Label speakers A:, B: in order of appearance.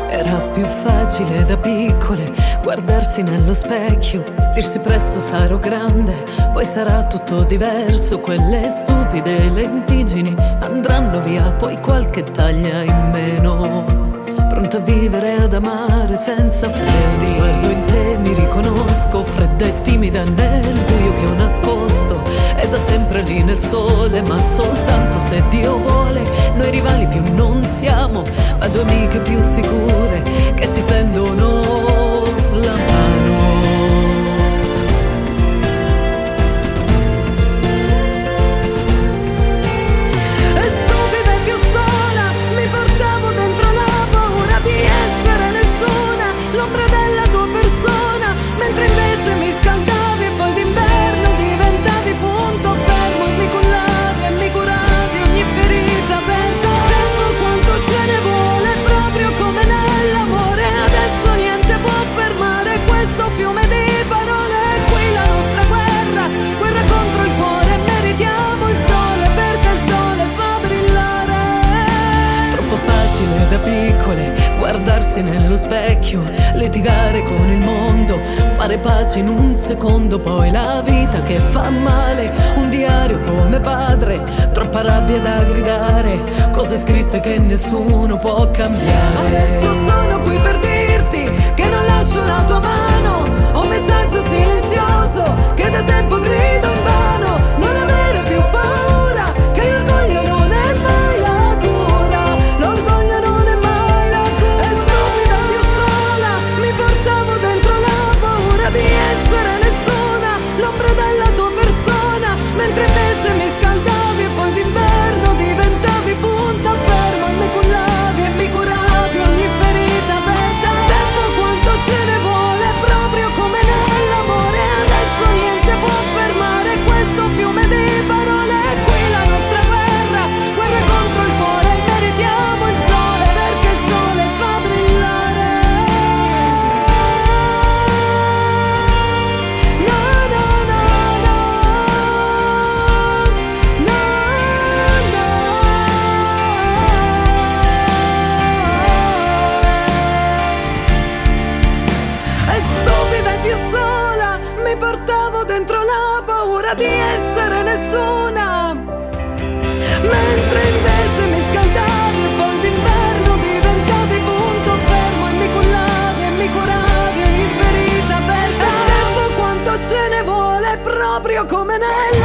A: Era più facile da piccole guardarsi nello specchio, dirsi presto sarò grande, poi sarà tutto diverso. Quelle stupide lentiggini andranno via, poi qualche taglia in meno. Pronta a vivere, ad amare senza freni. Guardo in te, mi riconosco, fredda e timida nel buio che ho nascosto. È da sempre lì nel sole, ma soltanto se Dio vuole. Noi rivali più non siamo, ma due amiche più sicure che si tendono la mano.
B: L'ombra della tua persona, mentre invece mi scaldavi e poi d'inverno diventavi punto fermo e mi cullavi e mi curavi ogni ferita aperta. Tempo quanto ce ne vuole, proprio come nell'amore. Adesso niente può fermare questo fiume di parole. Qui la nostra guerra, guerra contro il cuore. Meritiamo il sole perché il sole fa brillare.
A: Troppo facile da piccole guardarsi nello specchio, litigare con il mondo, fare pace in un secondo, poi la vita che fa male, un diario come padre, troppa rabbia da gridare, cose scritte che nessuno può cambiare.
B: Adesso sono qui per dirti che non lascio la tua mano, ho un messaggio silenzioso che da tempo grido invano, non avere più paura, che l'orgoglio non è mai la cura, l'orgoglio non è mai la cura. È stupida più sola, mi portavo dentro la paura di essere nessuna, l'ombra della tua persona, mentre invece mi scaldavi e poi d'inverno diventavi punto fermo e mi cullavi e mi curavi ogni ferita aperta. Tempo quanto ce ne vuole, proprio come nell'amore. Adesso niente può fermare questo fiume di parole. Qui la nostra guerra, guerra contro il cuore. Meritiamo il sole perché il sole fa brillare. No, no, no, no, no, no. È stupida e più sola, mi portavo dentro la paura di essere nessuna, mentre invece mi scaldavi e poi d'inverno diventavi punto fermo e mi cullavi e mi curavi ogni ferita aperta. E tempo quanto ce ne vuole, proprio come nel